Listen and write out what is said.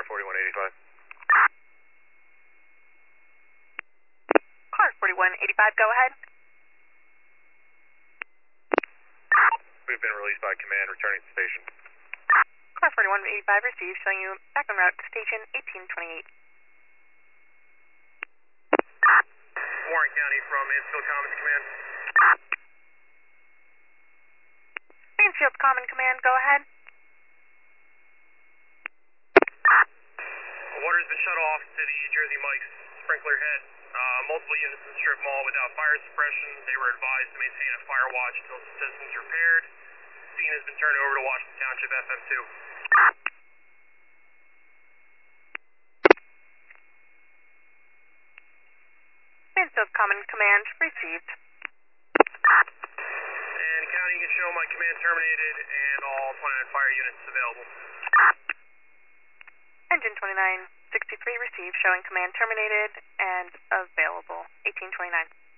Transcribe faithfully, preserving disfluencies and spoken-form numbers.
forty-one eighty-five. Car forty-one eighty-five, go ahead. We've been released by command, returning to station. Car forty-one eighty-five received, showing you back en route to station eighteen twenty-eight. Warren County from Mansfield Commons Command. Mansfield Common Command, go ahead. Water's been shut off to the Jersey Mike's sprinkler head. Uh, multiple units in the strip mall without fire suppression. They were advised to maintain a fire watch until the system's repaired. Scene has been turned over to Washington Township F M two. Mansfield Common Command received. And County, you can show my command terminated and all twenty-nine fire units available. Engine twenty-nine sixty-three received, showing command terminated and available eighteen twenty-nine.